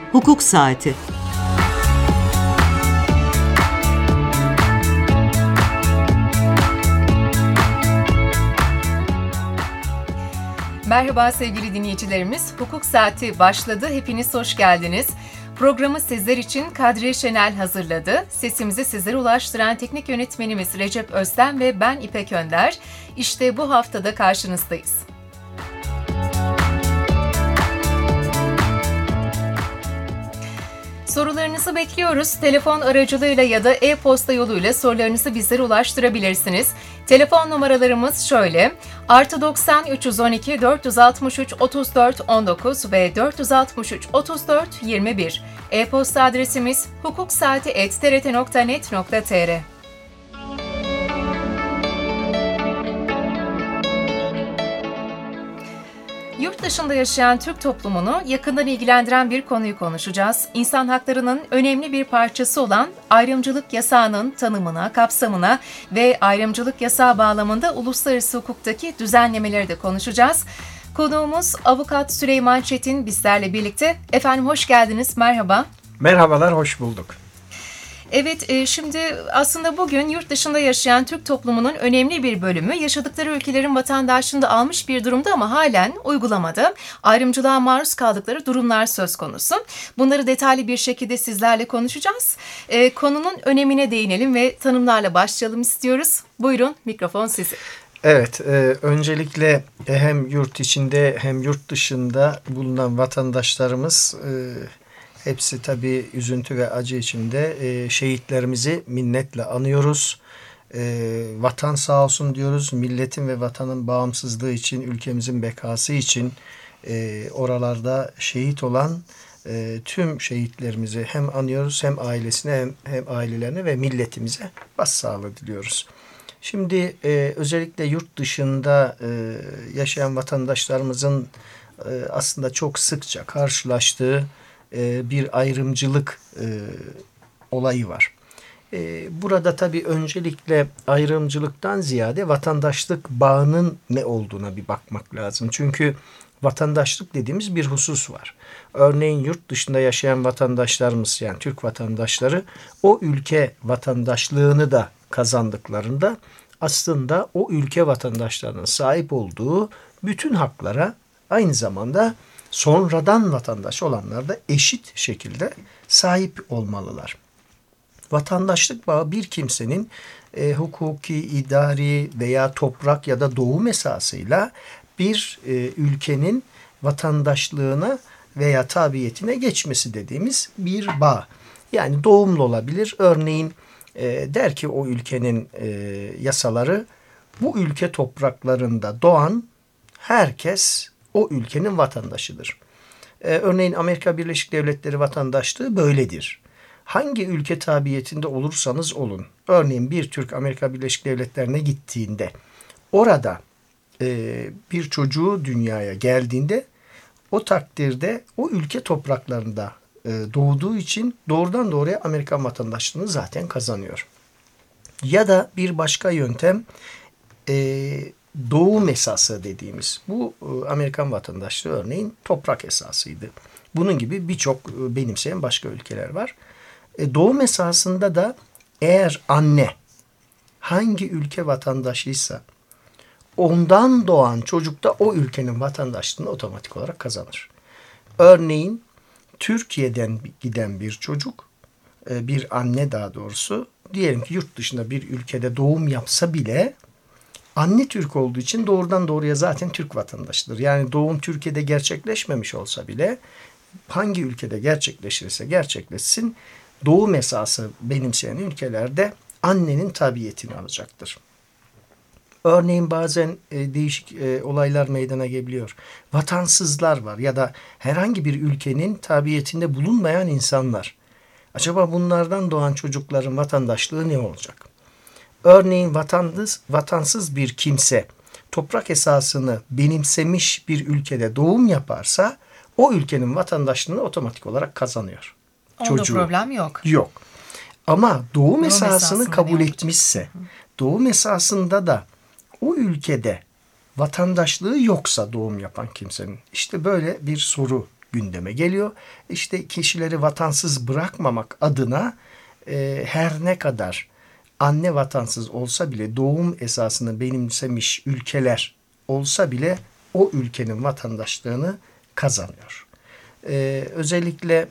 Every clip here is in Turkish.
Hukuk Saati. Merhaba sevgili dinleyicilerimiz, Hukuk Saati başladı. Hepiniz hoş geldiniz. Programı sizler için Kadriye Şenel hazırladı. Sesimizi sizlere ulaştıran teknik yönetmenimiz Recep Özden ve ben İpek Önder. İşte bu haftada karşınızdayız. Sorularınızı bekliyoruz. Telefon aracılığıyla ya da e-posta yoluyla sorularınızı bizlere ulaştırabilirsiniz. Telefon numaralarımız şöyle: +90 312 463 34 19 ve 463 34 21. E-posta adresimiz hukuksaati@trt.net.tr. Yurt dışında yaşayan Türk toplumunu yakından ilgilendiren bir konuyu konuşacağız. İnsan haklarının önemli bir parçası olan ayrımcılık yasağının tanımına, kapsamına ve ayrımcılık yasağı bağlamında uluslararası hukuktaki düzenlemeleri de konuşacağız. Konuğumuz Avukat Süleyman Çetin bizlerle birlikte. Efendim hoş geldiniz, merhaba. Merhabalar, hoş bulduk. Evet, şimdi aslında bugün yurt dışında yaşayan Türk toplumunun önemli bir bölümü yaşadıkları ülkelerin vatandaşlığını da almış bir durumda ama halen uygulamada ayrımcılığa maruz kaldıkları durumlar söz konusu. Bunları detaylı bir şekilde sizlerle konuşacağız. Konunun önemine değinelim ve tanımlarla başlayalım istiyoruz. Buyurun, mikrofon sizin. Evet, öncelikle hem yurt içinde hem yurt dışında bulunan vatandaşlarımız... Hepsi tabii üzüntü ve acı içinde şehitlerimizi minnetle anıyoruz. Vatan sağ olsun diyoruz. Milletin ve vatanın bağımsızlığı için, ülkemizin bekası için oralarda şehit olan tüm şehitlerimizi hem anıyoruz, hem ailesine hem ailelerine ve milletimize başsağlığı diliyoruz. Şimdi özellikle yurt dışında yaşayan vatandaşlarımızın aslında çok sıkça karşılaştığı bir ayrımcılık olayı var. Burada tabii öncelikle ayrımcılıktan ziyade vatandaşlık bağının ne olduğuna bir bakmak lazım. Çünkü vatandaşlık dediğimiz bir husus var. Örneğin yurt dışında yaşayan vatandaşlarımız, yani Türk vatandaşları, o ülke vatandaşlığını da kazandıklarında aslında o ülke vatandaşlarının sahip olduğu bütün haklara aynı zamanda sonradan vatandaş olanlar da eşit şekilde sahip olmalılar. Vatandaşlık bağı bir kimsenin hukuki, idari veya toprak ya da doğum esasıyla bir ülkenin vatandaşlığına veya tabiyetine geçmesi dediğimiz bir bağ. Yani doğumlu olabilir. Örneğin der ki o ülkenin yasaları, bu ülke topraklarında doğan herkes o ülkenin vatandaşıdır. Örneğin Amerika Birleşik Devletleri vatandaşlığı böyledir. Hangi ülke tabiyetinde olursanız olun, örneğin bir Türk Amerika Birleşik Devletleri'ne gittiğinde, orada bir çocuğu dünyaya geldiğinde, o takdirde o ülke topraklarında doğduğu için doğrudan doğruya Amerikan vatandaşlığını zaten kazanıyor. Ya da bir başka yöntem, doğum esası dediğimiz, bu Amerikan vatandaşlığı örneğin toprak esasıydı. Bunun gibi birçok benimseyen başka ülkeler var. Doğum esasında da eğer anne hangi ülke vatandaşıysa ondan doğan çocuk da o ülkenin vatandaşlığını otomatik olarak kazanır. Örneğin Türkiye'den giden bir çocuk, bir anne daha doğrusu, diyelim ki yurt dışında bir ülkede doğum yapsa bile anne Türk olduğu için doğrudan doğruya zaten Türk vatandaşıdır. Yani doğum Türkiye'de gerçekleşmemiş olsa bile hangi ülkede gerçekleşirse gerçekleşsin, doğum esası benimseyen ülkelerde annenin tabiyetini alacaktır. Örneğin bazen değişik olaylar meydana gelebiliyor. Vatansızlar var ya da herhangi bir ülkenin tabiyetinde bulunmayan insanlar. Acaba bunlardan doğan çocukların vatandaşlığı ne olacak? Örneğin vatansız bir kimse toprak esasını benimsemiş bir ülkede doğum yaparsa o ülkenin vatandaşlığını otomatik olarak kazanıyor. Onda problem yok. Yok. Ama doğum esasını kabul etmişse, doğum esasında da o ülkede vatandaşlığı yoksa doğum yapan kimsenin, işte böyle bir soru gündeme geliyor. İşte kişileri vatansız bırakmamak adına her ne kadar anne vatansız olsa bile, doğum esasını benimsemiş ülkeler olsa bile o ülkenin vatandaşlığını kazanıyor. Özellikle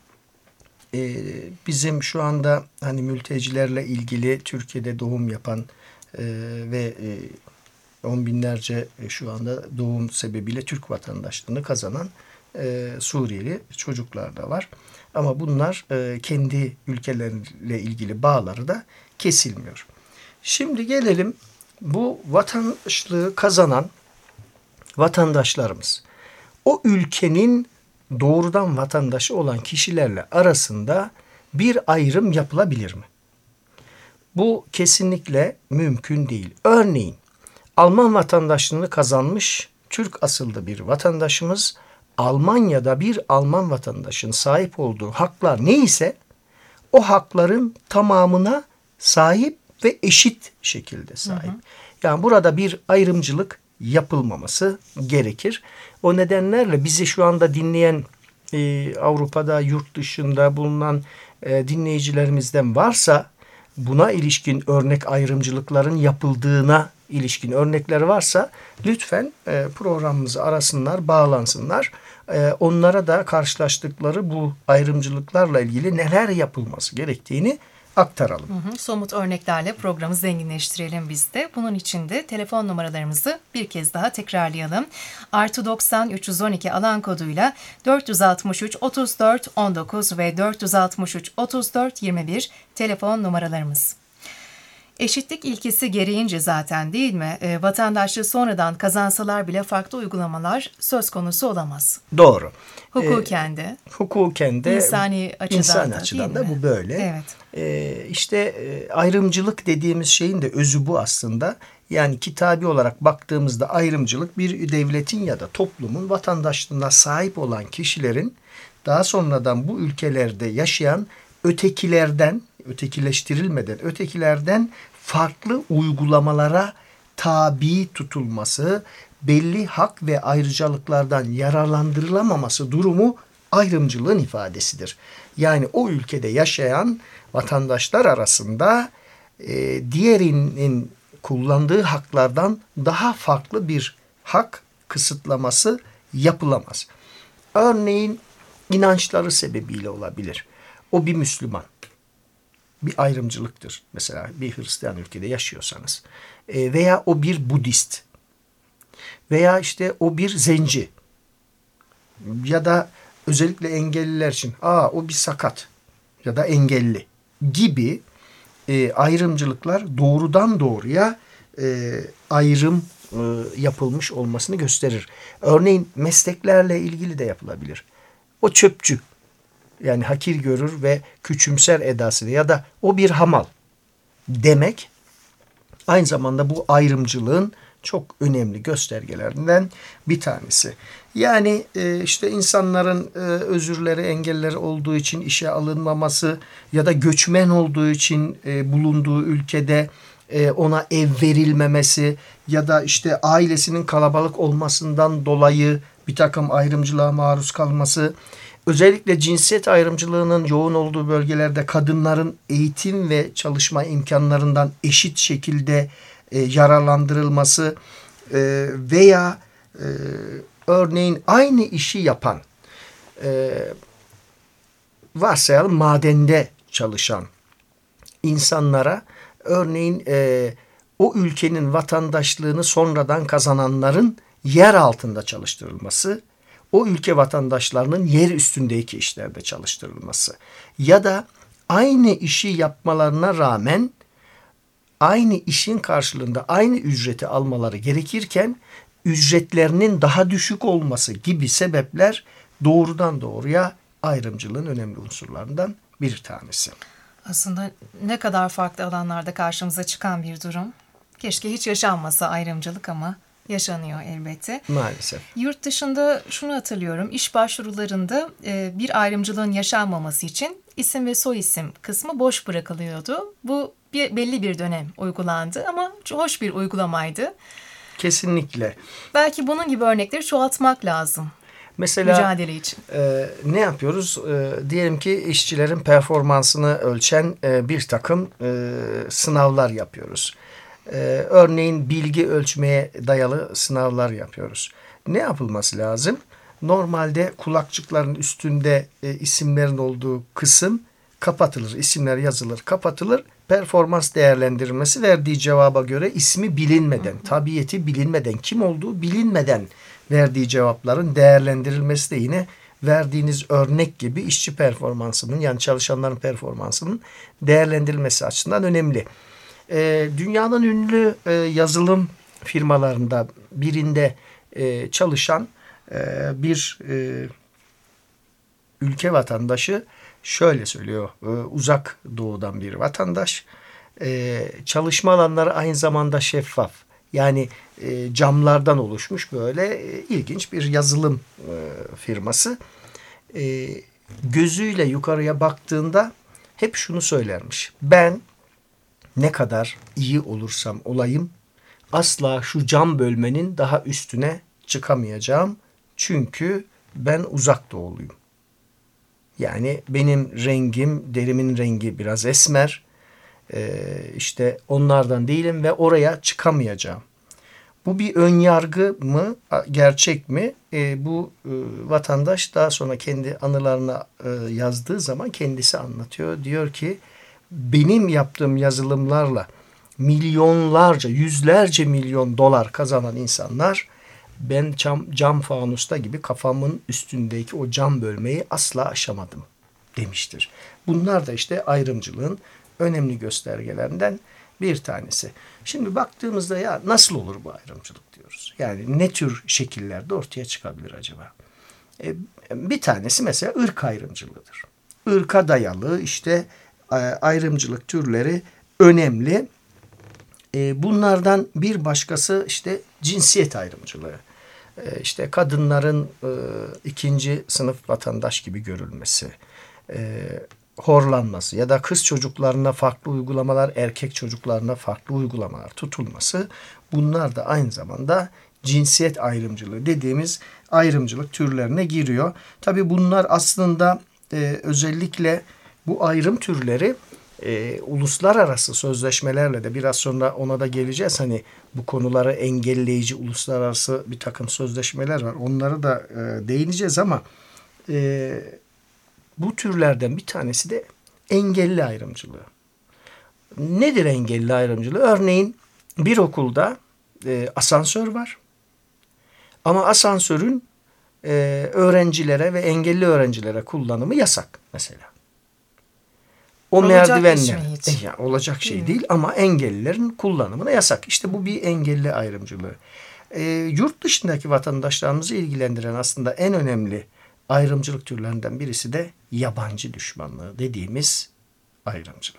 bizim şu anda hani mültecilerle ilgili Türkiye'de doğum yapan ve on binlerce şu anda doğum sebebiyle Türk vatandaşlığını kazanan Suriyeli çocuklar da var. Ama bunlar kendi ülkeleriyle ilgili bağları da kesilmiyor. Şimdi gelelim bu vatandaşlığı kazanan vatandaşlarımız. O ülkenin doğrudan vatandaşı olan kişilerle arasında bir ayrım yapılabilir mi? Bu kesinlikle mümkün değil. Örneğin Alman vatandaşlığını kazanmış Türk asıllı bir vatandaşımız Almanya'da bir Alman vatandaşının sahip olduğu haklar neyse o hakların tamamına sahip ve eşit şekilde sahip. Yani burada bir ayrımcılık yapılmaması gerekir. O nedenlerle bizi şu anda dinleyen Avrupa'da, yurt dışında bulunan dinleyicilerimizden varsa buna ilişkin örnek ayrımcılıkların yapıldığına ilişkin örnekleri varsa lütfen programımızı arasınlar, bağlansınlar. Onlara da karşılaştıkları bu ayrımcılıklarla ilgili neler yapılması gerektiğini aktaralım. Somut örneklerle programı zenginleştirelim biz de. Bunun için de telefon numaralarımızı bir kez daha tekrarlayalım. +90 312 alan koduyla 463 34 19 ve 463 34 21 telefon numaralarımız. Eşitlik ilkesi gereğince zaten değil mi? Vatandaşlığı sonradan kazansalar bile farklı uygulamalar söz konusu olamaz. Doğru. Hukuken de. Hukuken de. İnsani açıdan da bu böyle. Evet. İşte ayrımcılık dediğimiz şeyin de özü bu aslında. Yani kitabi olarak baktığımızda ayrımcılık bir devletin ya da toplumun vatandaşlığına sahip olan kişilerin daha sonradan bu ülkelerde yaşayan ötekilerden farklı uygulamalara tabi tutulması, belli hak ve ayrıcalıklardan yararlandırılamaması durumu ayrımcılığın ifadesidir. Yani o ülkede yaşayan vatandaşlar arasında diğerinin kullandığı haklardan daha farklı bir hak kısıtlaması yapılamaz. Örneğin inançları sebebiyle olabilir. O bir Müslüman. Bir ayrımcılıktır. Mesela bir Hristiyan ülkede yaşıyorsanız. Veya o bir Budist. Veya işte o bir zenci. Ya da özellikle engelliler için o bir sakat ya da engelli gibi ayrımcılıklar doğrudan doğruya ayrım yapılmış olmasını gösterir. Örneğin mesleklerle ilgili de yapılabilir. O çöpçü. Yani hakir görür ve küçümser edasıyla ya da o bir hamal demek aynı zamanda bu ayrımcılığın çok önemli göstergelerinden bir tanesi. Yani işte insanların özürleri, engelleri olduğu için işe alınmaması ya da göçmen olduğu için bulunduğu ülkede ona ev verilmemesi ya da işte ailesinin kalabalık olmasından dolayı bir takım ayrımcılığa maruz kalması, özellikle cinsiyet ayrımcılığının yoğun olduğu bölgelerde kadınların eğitim ve çalışma imkanlarından eşit şekilde yararlandırılması veya örneğin aynı işi yapan, varsayalım madende çalışan insanlara örneğin o ülkenin vatandaşlığını sonradan kazananların yer altında çalıştırılması, o ülke vatandaşlarının yer üstündeki işlerde çalıştırılması ya da aynı işi yapmalarına rağmen aynı işin karşılığında aynı ücreti almaları gerekirken ücretlerinin daha düşük olması gibi sebepler doğrudan doğruya ayrımcılığın önemli unsurlarından bir tanesi. Aslında ne kadar farklı alanlarda karşımıza çıkan bir durum. Keşke hiç yaşanmasa ayrımcılık ama yaşanıyor elbette. Maalesef. Yurt dışında şunu hatırlıyorum. İş başvurularında bir ayrımcılığın yaşanmaması için isim ve soyisim kısmı boş bırakılıyordu. Bu belli bir dönem uygulandı ama hoş bir uygulamaydı. Kesinlikle. Belki bunun gibi örnekleri çoğaltmak lazım. Mesela mücadele için. Ne yapıyoruz? Diyelim ki işçilerin performansını ölçen bir takım sınavlar yapıyoruz. Örneğin bilgi ölçmeye dayalı sınavlar yapıyoruz. Ne yapılması lazım? Normalde kulakçıkların üstünde isimlerin olduğu kısım kapatılır. İsimler yazılır, kapatılır. Performans değerlendirilmesi verdiği cevaba göre ismi bilinmeden, tabiyeti bilinmeden, kim olduğu bilinmeden verdiği cevapların değerlendirilmesi de yine verdiğiniz örnek gibi işçi performansının, yani çalışanların performansının değerlendirilmesi açısından önemli. Dünyanın ünlü yazılım firmalarında birinde çalışan bir ülke vatandaşı şöyle söylüyor. Uzak doğudan bir vatandaş. Çalışma alanları aynı zamanda şeffaf. Yani camlardan oluşmuş böyle ilginç bir yazılım firması. Gözüyle yukarıya baktığında hep şunu söylermiş. Ben ne kadar iyi olursam olayım asla şu cam bölmenin daha üstüne çıkamayacağım. Çünkü ben uzak doğuluyum. Yani benim rengim, derimin rengi biraz esmer. İşte onlardan değilim ve oraya çıkamayacağım. Bu bir ön yargı mı, gerçek mi? Bu vatandaş daha sonra kendi anılarına yazdığı zaman kendisi anlatıyor. Diyor ki benim yaptığım yazılımlarla milyonlarca, yüzlerce milyon dolar kazanan insanlar ben cam fanusta gibi kafamın üstündeki o cam bölmeyi asla aşamadım demiştir. Bunlar da işte ayrımcılığın önemli göstergelerinden bir tanesi. Şimdi baktığımızda ya nasıl olur bu ayrımcılık diyoruz. Yani ne tür şekillerde ortaya çıkabilir acaba? Bir tanesi mesela ırk ayrımcılığıdır. Irka dayalı işte ayrımcılık türleri önemli. Bunlardan bir başkası işte cinsiyet ayrımcılığı. İşte kadınların ikinci sınıf vatandaş gibi görülmesi, horlanması ya da kız çocuklarına farklı uygulamalar, erkek çocuklarına farklı uygulamalar tutulması, bunlar da aynı zamanda cinsiyet ayrımcılığı dediğimiz ayrımcılık türlerine giriyor. Tabii bunlar aslında özellikle bu ayrım türleri uluslararası sözleşmelerle de biraz sonra ona da geleceğiz. Hani bu konuları engelleyici uluslararası bir takım sözleşmeler var. Onları da değineceğiz ama bu türlerden bir tanesi de engelli ayrımcılığı. Nedir engelli ayrımcılığı? Örneğin bir okulda asansör var. Ama asansörün öğrencilere ve engelli öğrencilere kullanımı yasak mesela. O olacak merdivenler olacak şey değil ama engellilerin kullanımına yasak. İşte bu bir engelli ayrımcılığı. Yurt dışındaki vatandaşlarımızı ilgilendiren aslında en önemli ayrımcılık türlerinden birisi de yabancı düşmanlığı dediğimiz ayrımcılık.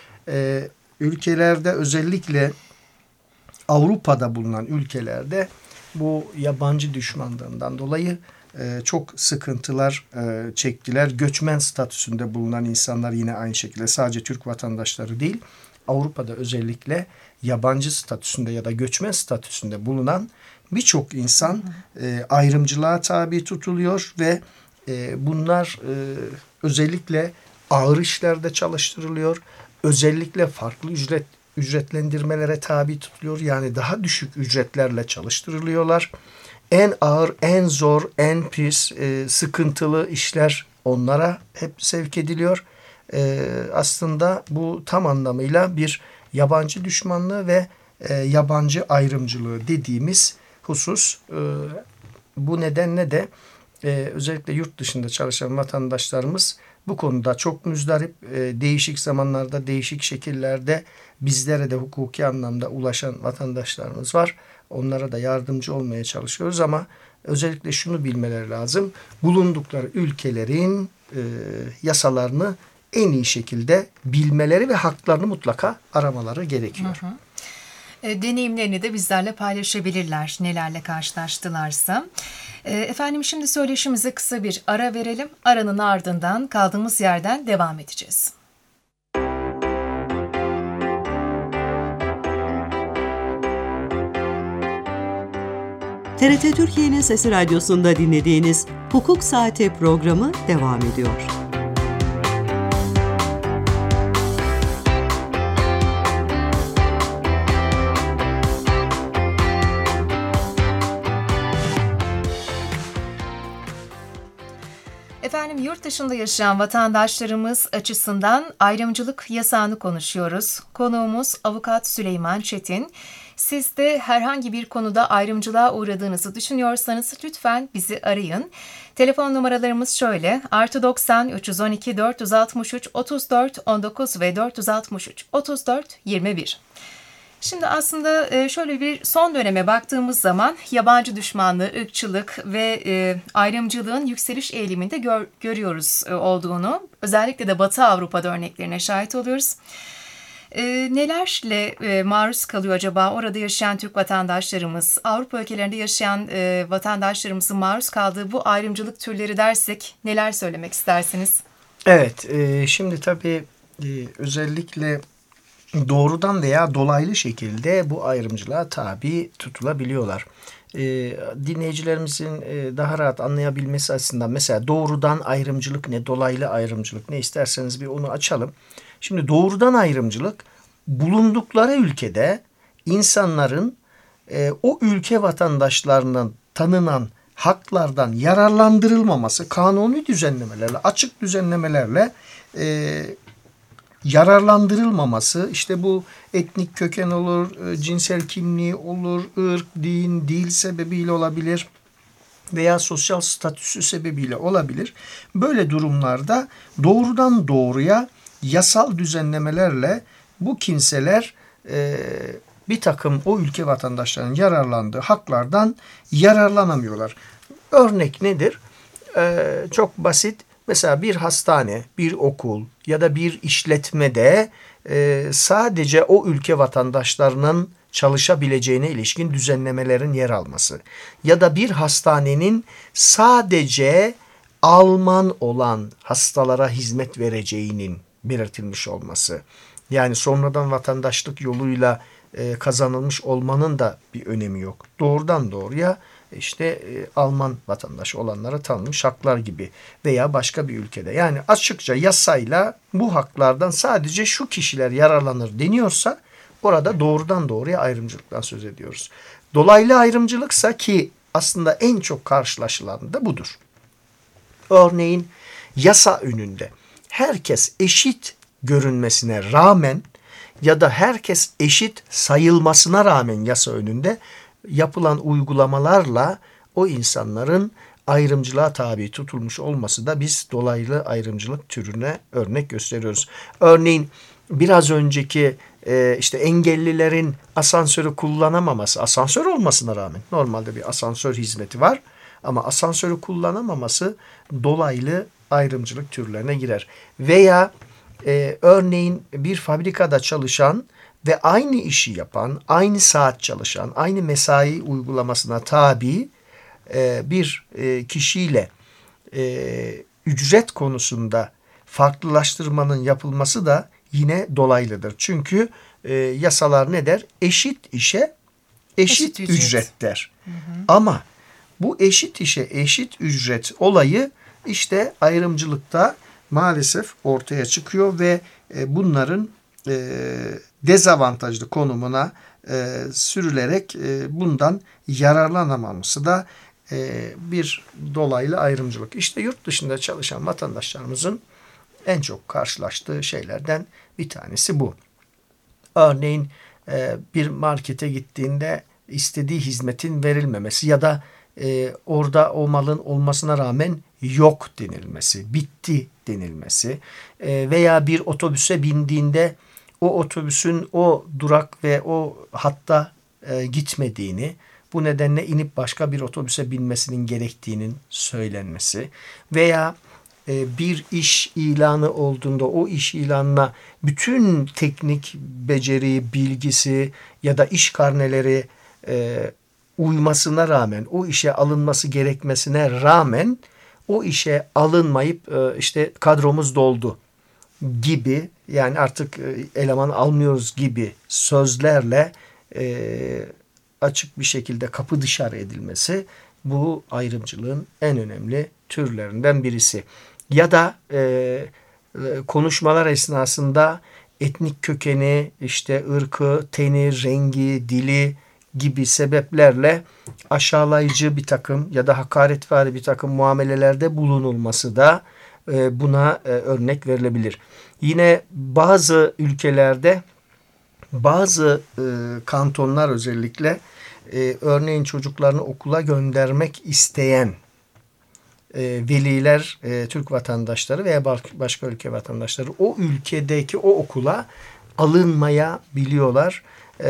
Ülkelerde özellikle Avrupa'da bulunan ülkelerde bu yabancı düşmanlığından dolayı çok sıkıntılar çektiler. Göçmen statüsünde bulunan insanlar yine aynı şekilde, sadece Türk vatandaşları değil, Avrupa'da özellikle yabancı statüsünde ya da göçmen statüsünde bulunan birçok insan ayrımcılığa tabi tutuluyor ve bunlar özellikle ağır işlerde çalıştırılıyor. Özellikle farklı ücretlendirmelere tabi tutuluyor. Yani daha düşük ücretlerle çalıştırılıyorlar. En ağır, en zor, en pis, sıkıntılı işler onlara hep sevk ediliyor. Aslında bu tam anlamıyla bir yabancı düşmanlığı ve yabancı ayrımcılığı dediğimiz husus. Bu nedenle de özellikle yurt dışında çalışan vatandaşlarımız bu konuda çok müzdarip. Değişik zamanlarda, değişik şekillerde bizlere de hukuki anlamda ulaşan vatandaşlarımız var. Onlara da yardımcı olmaya çalışıyoruz ama özellikle şunu bilmeleri lazım. Bulundukları ülkelerin yasalarını en iyi şekilde bilmeleri ve haklarını mutlaka aramaları gerekiyor. Deneyimlerini de bizlerle paylaşabilirler nelerle karşılaştılarsa. Efendim şimdi söyleşimize kısa bir ara verelim. Aranın ardından kaldığımız yerden devam edeceğiz. TRT Türkiye'nin Sesi Radyosu'nda dinlediğiniz Hukuk Saati programı devam ediyor. Efendim, yurt dışında yaşayan vatandaşlarımız açısından ayrımcılık yasağını konuşuyoruz. Konuğumuz Avukat Süleyman Çetin. Siz de herhangi bir konuda ayrımcılığa uğradığınızı düşünüyorsanız lütfen bizi arayın. Telefon numaralarımız şöyle: +90 312 463 34 19 ve 463 34 21. Şimdi aslında şöyle bir son döneme baktığımız zaman yabancı düşmanlığı, ırkçılık ve ayrımcılığın yükseliş eğiliminde görüyoruz olduğunu. Özellikle de Batı Avrupa'da örneklerine şahit oluyoruz. Nelerle maruz kalıyor acaba orada yaşayan Türk vatandaşlarımız? Avrupa ülkelerinde yaşayan vatandaşlarımızın maruz kaldığı bu ayrımcılık türleri dersek neler söylemek istersiniz? Evet, şimdi tabii özellikle doğrudan veya dolaylı şekilde bu ayrımcılığa tabi tutulabiliyorlar. Dinleyicilerimizin daha rahat anlayabilmesi açısından mesela doğrudan ayrımcılık ne, dolaylı ayrımcılık ne, isterseniz bir onu açalım. Şimdi doğrudan ayrımcılık, bulundukları ülkede insanların o ülke vatandaşlarından tanınan haklardan yararlandırılmaması, kanuni düzenlemelerle, açık düzenlemelerle yararlandırılmaması, işte bu etnik köken olur, cinsel kimliği olur, ırk, din, dil sebebiyle olabilir veya sosyal statüsü sebebiyle olabilir. Böyle durumlarda doğrudan doğruya yasal düzenlemelerle bu kimseler bir takım o ülke vatandaşlarının yararlandığı haklardan yararlanamıyorlar. Örnek nedir? Çok basit. Mesela bir hastane, bir okul ya da bir işletmede sadece o ülke vatandaşlarının çalışabileceğine ilişkin düzenlemelerin yer alması ya da bir hastanenin sadece Alman olan hastalara hizmet vereceğinin belirtilmiş olması. Yani sonradan vatandaşlık yoluyla kazanılmış olmanın da bir önemi yok. Doğrudan doğruya işte Alman vatandaşı olanlara tanınmış haklar gibi veya başka bir ülkede. Yani açıkça yasayla bu haklardan sadece şu kişiler yararlanır deniyorsa orada doğrudan doğruya ayrımcılıktan söz ediyoruz. Dolaylı ayrımcılıksa, ki aslında en çok karşılaşılan da budur. Örneğin yasa önünde herkes eşit görünmesine rağmen ya da herkes eşit sayılmasına rağmen yasa önünde yapılan uygulamalarla o insanların ayrımcılığa tabi tutulmuş olması da biz dolaylı ayrımcılık türüne örnek gösteriyoruz. Örneğin biraz önceki işte engellilerin asansörü kullanamaması, asansör olmasına rağmen normalde bir asansör hizmeti var ama asansörü kullanamaması dolaylı ayrımcılık türlerine girer. Veya örneğin bir fabrikada çalışan ve aynı işi yapan, aynı saat çalışan, aynı mesai uygulamasına tabi bir kişiyle ücret konusunda farklılaştırmanın yapılması da yine dolaylıdır. Çünkü yasalar ne der? Eşit işe eşit ücret der. Hı hı. Ama bu eşit işe eşit ücret olayı işte ayrımcılıkta maalesef ortaya çıkıyor ve bunların dezavantajlı konumuna sürülerek bundan yararlanamaması da bir dolaylı ayrımcılık. İşte yurt dışında çalışan vatandaşlarımızın en çok karşılaştığı şeylerden bir tanesi bu. Örneğin bir markete gittiğinde istediği hizmetin verilmemesi ya da orada o malın olmasına rağmen yok denilmesi, bitti denilmesi veya bir otobüse bindiğinde o otobüsün o durak ve o hatta gitmediğini, bu nedenle inip başka bir otobüse binmesinin gerektiğinin söylenmesi veya bir iş ilanı olduğunda o iş ilanına bütün teknik beceri, bilgisi ya da iş karneleri uymasına rağmen, o işe alınması gerekmesine rağmen o işe alınmayıp işte kadromuz doldu gibi, yani artık eleman almıyoruz gibi sözlerle açık bir şekilde kapı dışarı edilmesi bu ayrımcılığın en önemli türlerinden birisi. Ya da konuşmalar esnasında etnik kökeni, işte ırkı, teni, rengi, dili gibi sebeplerle aşağılayıcı bir takım ya da hakaretvari bir takım muamelelerde bulunulması da buna örnek verilebilir. Yine bazı ülkelerde bazı kantonlar özellikle örneğin çocuklarını okula göndermek isteyen veliler, Türk vatandaşları veya başka ülke vatandaşları o ülkedeki o okula alınmaya biliyorlar.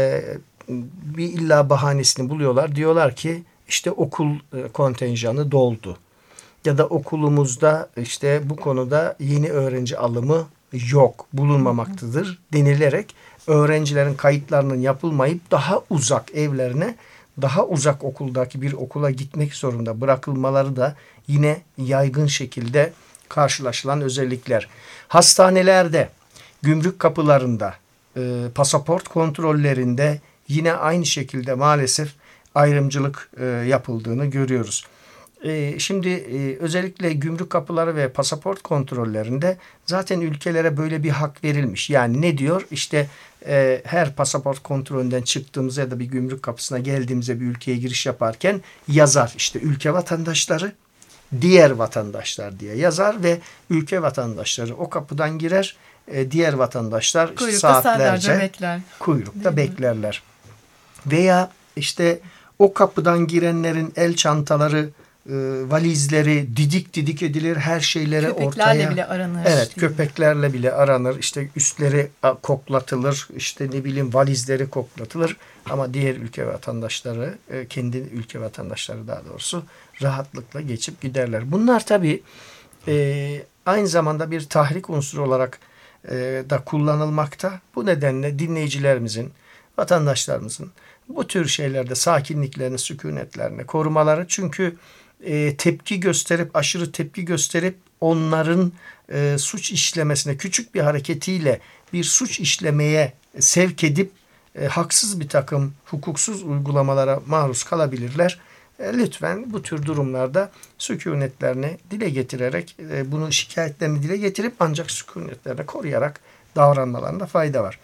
Bir illa bahanesini buluyorlar. Diyorlar ki işte okul kontenjanı doldu. Ya da okulumuzda işte bu konuda yeni öğrenci alımı yok, bulunmamaktadır denilerek öğrencilerin kayıtlarının yapılmayıp daha uzak evlerine, daha uzak okuldaki bir okula gitmek zorunda bırakılmaları da yine yaygın şekilde karşılaşılan özellikler. Hastanelerde, gümrük kapılarında, pasaport kontrollerinde yine aynı şekilde maalesef ayrımcılık yapıldığını görüyoruz. Şimdi özellikle gümrük kapıları ve pasaport kontrollerinde zaten ülkelere böyle bir hak verilmiş. Yani ne diyor? İşte her pasaport kontrolünden çıktığımızda ya da bir gümrük kapısına geldiğimizde bir ülkeye giriş yaparken yazar. İşte ülke vatandaşları, diğer vatandaşlar diye yazar ve ülke vatandaşları o kapıdan girer. Diğer vatandaşlar saatlerce kuyrukta beklerler. Veya işte o kapıdan girenlerin el çantaları, valizleri didik didik edilir, her şeyleri köpeklerle ortaya. Bile aranır. Evet, köpeklerle bile aranır. İşte üstleri koklatılır, işte ne bileyim valizleri koklatılır. Ama diğer ülke vatandaşları, kendi ülke vatandaşları daha doğrusu rahatlıkla geçip giderler. Bunlar tabii aynı zamanda bir tahrik unsuru olarak da kullanılmakta. Bu nedenle dinleyicilerimizin, vatandaşlarımızın bu tür şeylerde sakinliklerini, sükunetlerini korumaları. Çünkü tepki gösterip, aşırı tepki gösterip onların suç işlemesine, küçük bir hareketiyle bir suç işlemeye sevk edip haksız bir takım hukuksuz uygulamalara maruz kalabilirler. Lütfen bu tür durumlarda sükunetlerini dile getirerek, bunu şikayetlerini dile getirip ancak sükunetlerini koruyarak davranmalarında fayda var.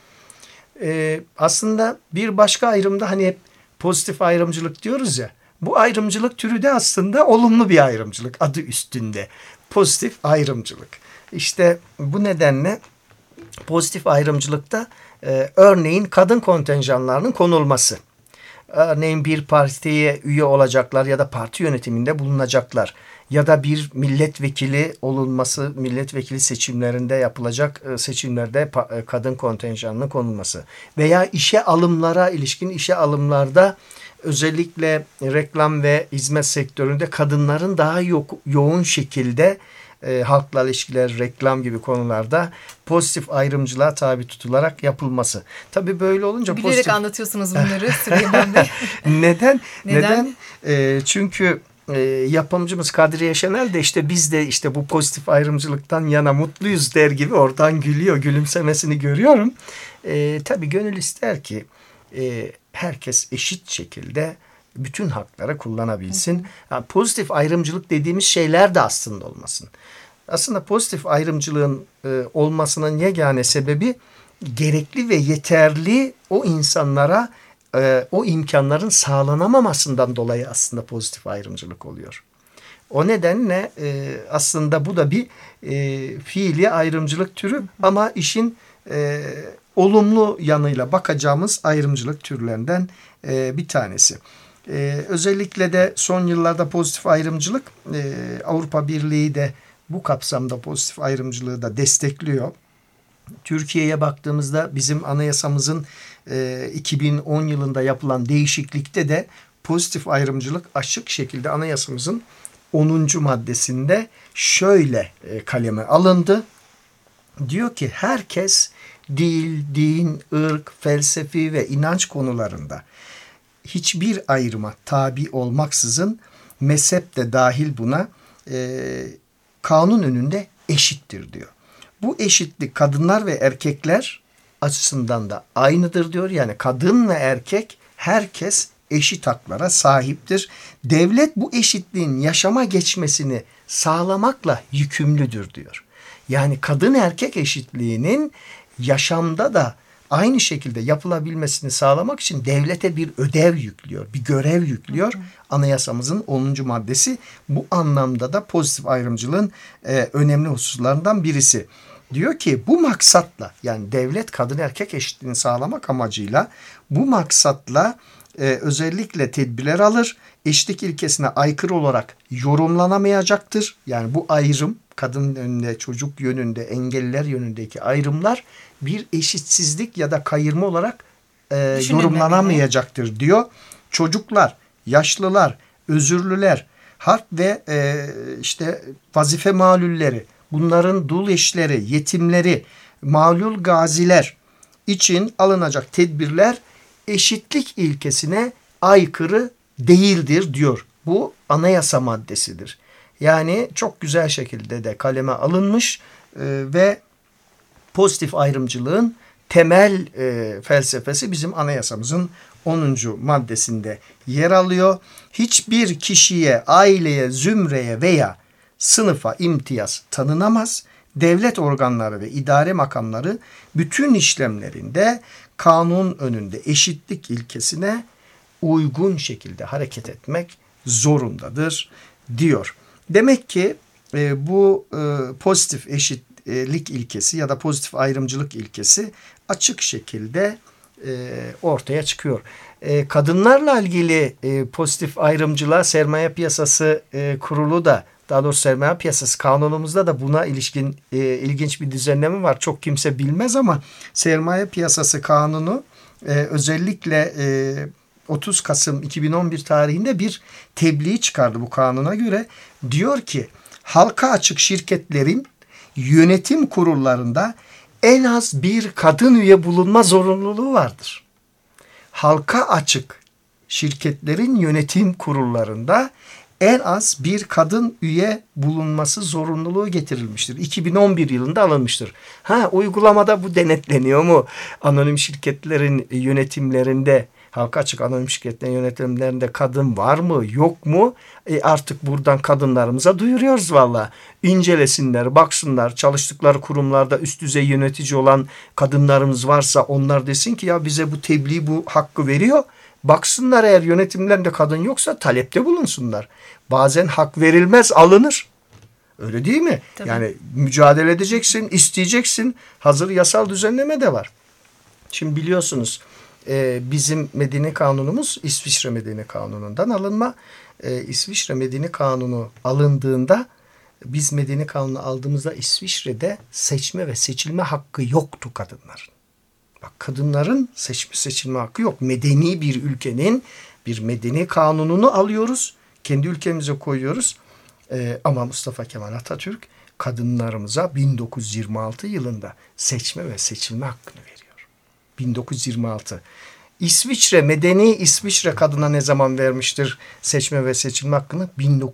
Aslında bir başka ayrımda hani hep pozitif ayrımcılık diyoruz ya, bu ayrımcılık türü de aslında olumlu bir ayrımcılık adı üstünde. Pozitif ayrımcılık. İşte bu nedenle pozitif ayrımcılıkta örneğin kadın kontenjanlarının konulması. Örneğin bir partiye üye olacaklar ya da parti yönetiminde bulunacaklar. Ya da bir milletvekili olunması, milletvekili seçimlerinde yapılacak seçimlerde kadın kontenjanının konulması. Veya işe alımlara ilişkin işe alımlarda özellikle reklam ve hizmet sektöründe kadınların daha yoğun şekilde halkla ilişkiler, reklam gibi konularda pozitif ayrımcılığa tabi tutularak yapılması. Tabii böyle olunca bilerek pozitif... anlatıyorsunuz bunları Süleyman Bey. Neden? Çünkü yapımcımız Kadriye Şenel de işte biz de işte bu pozitif ayrımcılıktan yana mutluyuz der gibi oradan gülüyor. Gülümsemesini görüyorum. Tabii gönül ister ki herkes eşit şekilde bütün hakları kullanabilsin. Yani pozitif ayrımcılık dediğimiz şeyler de aslında olmasın. Aslında pozitif ayrımcılığın olmasının yegane sebebi gerekli ve yeterli o insanlara o imkanların sağlanamamasından dolayı aslında pozitif ayrımcılık oluyor. O nedenle aslında bu da bir fiili ayrımcılık türü ama işin olumlu yanıyla bakacağımız ayrımcılık türlerinden bir tanesi. Özellikle de son yıllarda pozitif ayrımcılık Avrupa Birliği de bu kapsamda pozitif ayrımcılığı da destekliyor. Türkiye'ye baktığımızda bizim anayasamızın 2010 yılında yapılan değişiklikte de pozitif ayrımcılık açık şekilde anayasamızın 10. maddesinde şöyle kaleme alındı. Diyor ki herkes dil, din, ırk, felsefi ve inanç konularında hiçbir ayrıma tabi olmaksızın mezhep de dahil buna kanun önünde eşittir diyor. Bu eşitlik kadınlar ve erkekler açısından da aynıdır diyor. Yani kadın ve erkek herkes eşit haklara sahiptir. Devlet bu eşitliğin yaşama geçmesini sağlamakla yükümlüdür diyor. Yani kadın erkek eşitliğinin yaşamda da aynı şekilde yapılabilmesini sağlamak için devlete bir ödev yüklüyor, bir görev yüklüyor. Anayasamızın 10. maddesi bu anlamda da pozitif ayrımcılığın önemli hususlarından birisi. Diyor ki bu maksatla, yani devlet kadın erkek eşitliğini sağlamak amacıyla bu maksatla özellikle tedbirler alır. Eşitlik ilkesine aykırı olarak yorumlanamayacaktır. Yani bu ayrım, kadın yönünde, çocuk yönünde, engelliler yönündeki ayrımlar bir eşitsizlik ya da kayırma olarak yorumlanamayacaktır diyor. Çocuklar, yaşlılar, özürlüler, harp ve işte vazife malulleri, bunların dul eşleri, yetimleri, malul gaziler için alınacak tedbirler eşitlik ilkesine aykırı değildir diyor. Bu anayasa maddesidir. Yani çok güzel şekilde de kaleme alınmış ve pozitif ayrımcılığın temel felsefesi bizim anayasamızın 10. maddesinde yer alıyor. Hiçbir kişiye, aileye, zümreye veya sınıfa imtiyaz tanınamaz. Devlet organları ve idare makamları bütün işlemlerinde kanun önünde eşitlik ilkesine uygun şekilde hareket etmek zorundadır diyor. Demek ki bu pozitif eşitlik ilkesi ya da pozitif ayrımcılık ilkesi açık şekilde ortaya çıkıyor. Kadınlarla ilgili pozitif ayrımcılığa Sermaye Piyasası Kurulu da, daha doğrusu Sermaye Piyasası Kanunumuzda da buna ilişkin ilginç bir düzenleme var. Çok kimse bilmez ama Sermaye Piyasası Kanunu özellikle 30 Kasım 2011 tarihinde bir tebliğ çıkardı bu kanuna göre. Diyor ki halka açık şirketlerin yönetim kurullarında en az bir kadın üye bulunma zorunluluğu vardır. Halka açık şirketlerin yönetim kurullarında en az bir kadın üye bulunması zorunluluğu getirilmiştir. 2011 yılında alınmıştır. Uygulamada bu denetleniyor mu? Anonim şirketlerin yönetimlerinde, halka açık anonim şirketlerin yönetimlerinde kadın var mı, yok mu? Artık buradan kadınlarımıza duyuruyoruz valla. İncelesinler, baksınlar, çalıştıkları kurumlarda üst düzey yönetici olan kadınlarımız varsa onlar desin ki ya bize bu tebliğ bu hakkı veriyor. Baksınlar, eğer yönetimlerinde kadın yoksa talepte bulunsunlar. Bazen hak verilmez, alınır. Öyle değil mi? Tabii. Yani mücadele edeceksin, isteyeceksin. Hazır yasal düzenleme de var. Şimdi biliyorsunuz bizim Medeni Kanunumuz İsviçre Medeni Kanunu'ndan alınma. İsviçre Medeni Kanunu alındığında, biz Medeni Kanunu aldığımızda İsviçre'de seçme ve seçilme hakkı yoktu kadınların. Bak, kadınların seçilme hakkı yok. Medeni bir ülkenin bir medeni kanununu alıyoruz. Kendi ülkemize koyuyoruz. Ama Mustafa Kemal Atatürk kadınlarımıza 1926 yılında seçme ve seçilme hakkını veriyor. 1926. İsviçre, medeni İsviçre kadına ne zaman vermiştir seçme ve seçilme hakkını?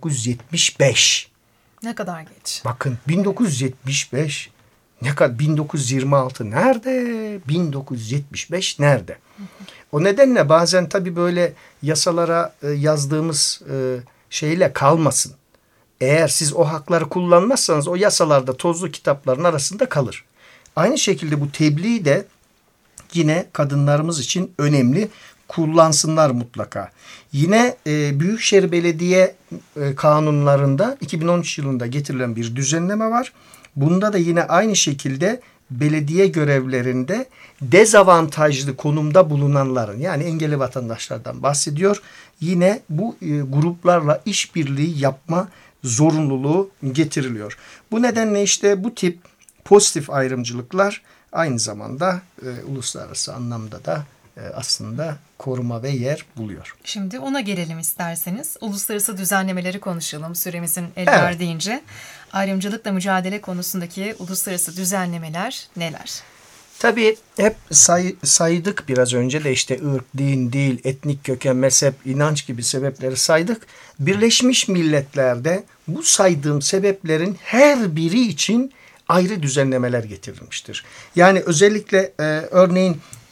1975. Ne kadar geç. Bakın 1975. Ne kadar? 1926 nerede? 1975 nerede? O nedenle bazen tabii böyle yasalara yazdığımız şeyle kalmasın. Eğer siz o hakları kullanmazsanız o yasalarda tozlu kitapların arasında kalır. Aynı şekilde bu tebliğ de yine kadınlarımız için önemli. Kullansınlar mutlaka. Yine Büyükşehir Belediye kanunlarında 2013 yılında getirilen bir düzenleme var. Bunda da yine aynı şekilde belediye görevlerinde dezavantajlı konumda bulunanların, yani engelli vatandaşlardan bahsediyor. Yine bu gruplarla işbirliği yapma zorunluluğu getiriliyor. Bu nedenle işte bu tip pozitif ayrımcılıklar aynı zamanda uluslararası anlamda da aslında koruma ve yer buluyor. Şimdi ona gelelim isterseniz. Uluslararası düzenlemeleri konuşalım süremizin el verdiğince. Ayrımcılıkla mücadele konusundaki uluslararası düzenlemeler neler? Tabii hep saydık biraz önce de, işte ırk, din, dil, etnik köken, mezhep, inanç gibi sebepleri saydık. Birleşmiş Milletler'de bu saydığım sebeplerin her biri için ayrı düzenlemeler getirilmiştir. Yani özellikle örneğin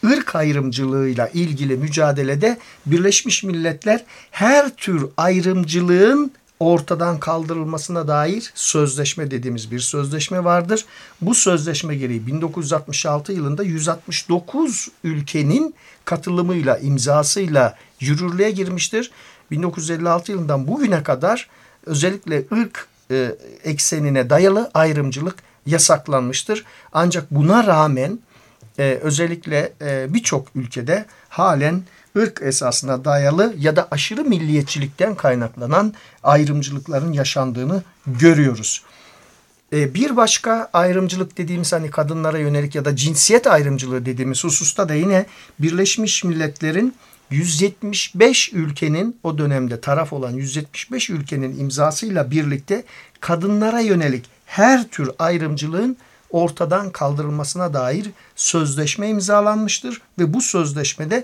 ırk ayrımcılığıyla ilgili mücadelede Birleşmiş Milletler her tür ayrımcılığın ortadan kaldırılmasına dair sözleşme dediğimiz bir sözleşme vardır. Bu sözleşme gereği 1966 yılında 169 ülkenin katılımıyla, imzasıyla yürürlüğe girmiştir. 1956 yılından bugüne kadar özellikle ırk eksenine dayalı ayrımcılık yasaklanmıştır. Ancak buna rağmen özellikle birçok ülkede halen ırk esasına dayalı ya da aşırı milliyetçilikten kaynaklanan ayrımcılıkların yaşandığını görüyoruz. Bir başka ayrımcılık dediğimiz hani kadınlara yönelik ya da cinsiyet ayrımcılığı dediğimiz hususta da yine Birleşmiş Milletler'in 175 ülkenin o dönemde taraf olan 175 ülkenin imzasıyla birlikte kadınlara yönelik her tür ayrımcılığın ortadan kaldırılmasına dair sözleşme imzalanmıştır ve bu sözleşmede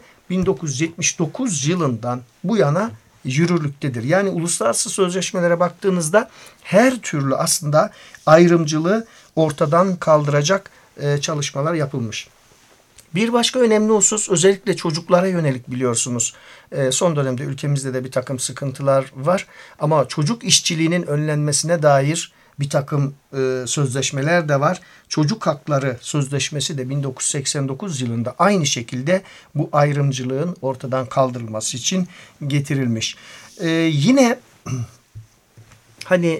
1979 yılından bu yana yürürlüktedir. Yani uluslararası sözleşmelere baktığınızda her türlü aslında ayrımcılığı ortadan kaldıracak çalışmalar yapılmış. Bir başka önemli husus özellikle çocuklara yönelik biliyorsunuz. Son dönemde ülkemizde de bir takım sıkıntılar var ama çocuk işçiliğinin önlenmesine dair bir takım sözleşmeler de var. Çocuk Hakları Sözleşmesi de 1989 yılında aynı şekilde bu ayrımcılığın ortadan kaldırılması için getirilmiş. Yine hani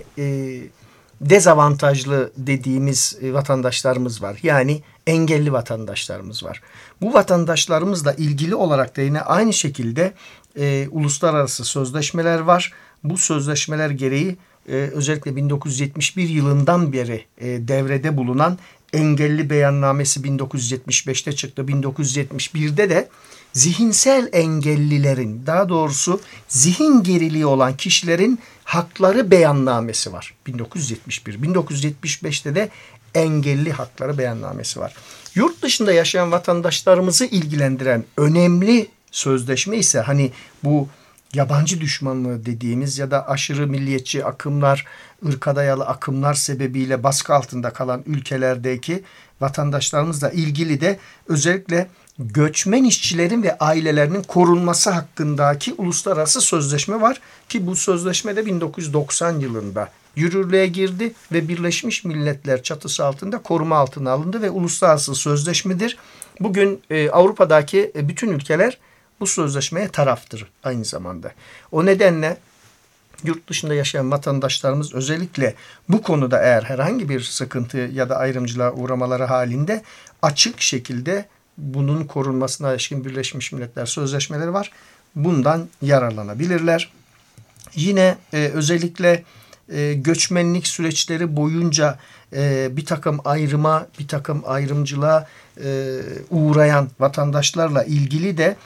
dezavantajlı dediğimiz vatandaşlarımız var. Yani engelli vatandaşlarımız var. Bu vatandaşlarımızla ilgili olarak da yine aynı şekilde uluslararası sözleşmeler var. Bu sözleşmeler gereği özellikle 1971 yılından beri devrede bulunan Engelli Beyannamesi 1975'te çıktı. 1971'de de zihinsel engellilerin, daha doğrusu zihin geriliği olan kişilerin hakları beyannamesi var. 1971. 1975'te de engelli hakları beyannamesi var. Yurt dışında yaşayan vatandaşlarımızı ilgilendiren önemli sözleşme ise hani bu yabancı düşmanlığı dediğimiz ya da aşırı milliyetçi akımlar, ırka dayalı akımlar sebebiyle baskı altında kalan ülkelerdeki vatandaşlarımızla ilgili de özellikle göçmen işçilerin ve ailelerinin korunması hakkındaki uluslararası sözleşme var ki bu sözleşme de 1990 yılında yürürlüğe girdi ve Birleşmiş Milletler çatısı altında koruma altına alındı ve uluslararası sözleşmedir. Bugün Avrupa'daki bütün ülkeler bu sözleşmeye taraftır aynı zamanda. O nedenle yurt dışında yaşayan vatandaşlarımız özellikle bu konuda eğer herhangi bir sıkıntı ya da ayrımcılığa uğramaları halinde açık şekilde bunun korunmasına ilişkin Birleşmiş Milletler sözleşmeleri var. Bundan yararlanabilirler. Yine özellikle göçmenlik süreçleri boyunca bir takım ayrıma, bir takım ayrımcılığa uğrayan vatandaşlarla ilgili de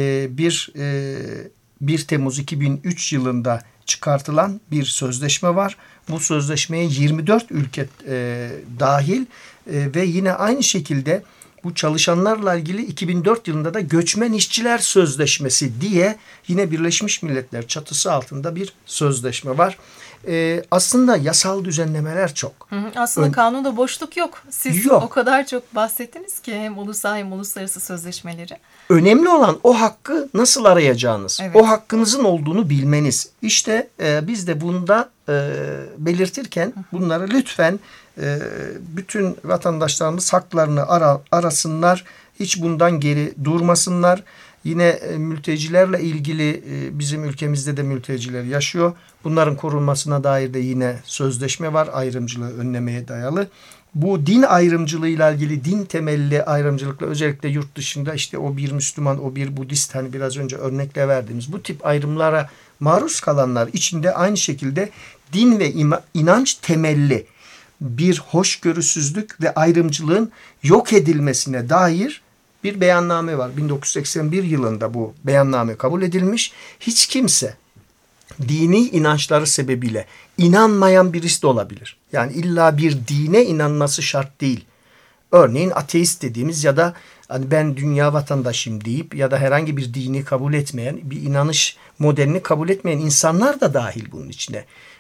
1 Temmuz 2003 yılında çıkartılan bir sözleşme var. Bu sözleşmeye 24 ülke dahil ve yine aynı şekilde bu çalışanlarla ilgili 2004 yılında da Göçmen İşçiler Sözleşmesi diye yine Birleşmiş Milletler çatısı altında bir sözleşme var. Aslında yasal düzenlemeler çok. Aslında kanunda boşluk yok. Siz yok. O kadar çok bahsettiniz ki hem ulusal hem uluslararası sözleşmeleri. Önemli olan o hakkı nasıl arayacağınız, evet. O hakkınızın olduğunu bilmeniz. İşte biz de bunda belirtirken bunları lütfen bütün vatandaşlarımız haklarını arasınlar, hiç bundan geri durmasınlar. Yine mültecilerle ilgili bizim ülkemizde de mülteciler yaşıyor. Bunların korunmasına dair de yine sözleşme var ayrımcılığı önlemeye dayalı. Bu din ayrımcılığıyla ilgili din temelli ayrımcılıkla özellikle yurt dışında işte o bir Müslüman, o bir Budist hani biraz önce örnekle verdiğimiz bu tip ayrımlara maruz kalanlar içinde aynı şekilde din ve inanç temelli bir hoşgörüsüzlük ve ayrımcılığın yok edilmesine dair bir beyanname var. 1981 yılında bu beyanname kabul edilmiş. Hiç kimse dini inançları sebebiyle inanmayan birisi de olabilir. Yani illa bir dine inanması şart değil. Örneğin ateist dediğimiz ya da hani ben dünya vatandaşıyım deyip ya da herhangi bir dini kabul etmeyen, bir inanış modelini kabul etmeyen insanlar da dahil bunun içine.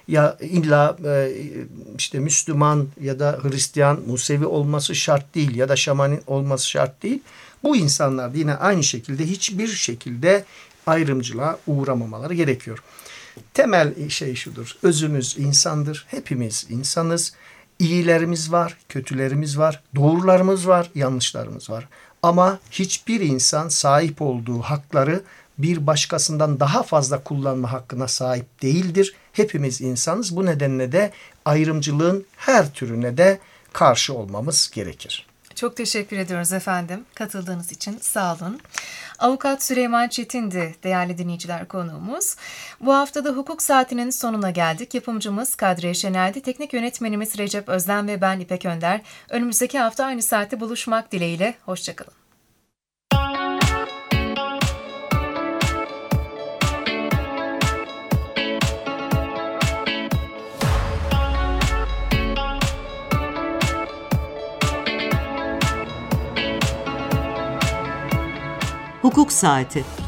Ya illa işte Müslüman ya da Hristiyan, Musevi olması şart değil ya da şaman olması şart değil. Bu insanlar yine aynı şekilde hiçbir şekilde ayrımcılığa uğramamaları gerekiyor. Temel şey şudur. Özümüz insandır. Hepimiz insanız. İyilerimiz var, kötülerimiz var, doğrularımız var, yanlışlarımız var. Ama hiçbir insan sahip olduğu hakları bir başkasından daha fazla kullanma hakkına sahip değildir. Hepimiz insanız. Bu nedenle de ayrımcılığın her türüne de karşı olmamız gerekir. Çok teşekkür ediyoruz efendim. Katıldığınız için sağ olun. Avukat Süleyman Çetin'di değerli dinleyiciler konuğumuz. Bu haftada hukuk saatinin sonuna geldik. Yapımcımız Kadriye Şener'di. Teknik yönetmenimiz Recep Özden ve ben İpek Önder. Önümüzdeki hafta aynı saatte buluşmak dileğiyle. Hoşçakalın. Hukuk Saati.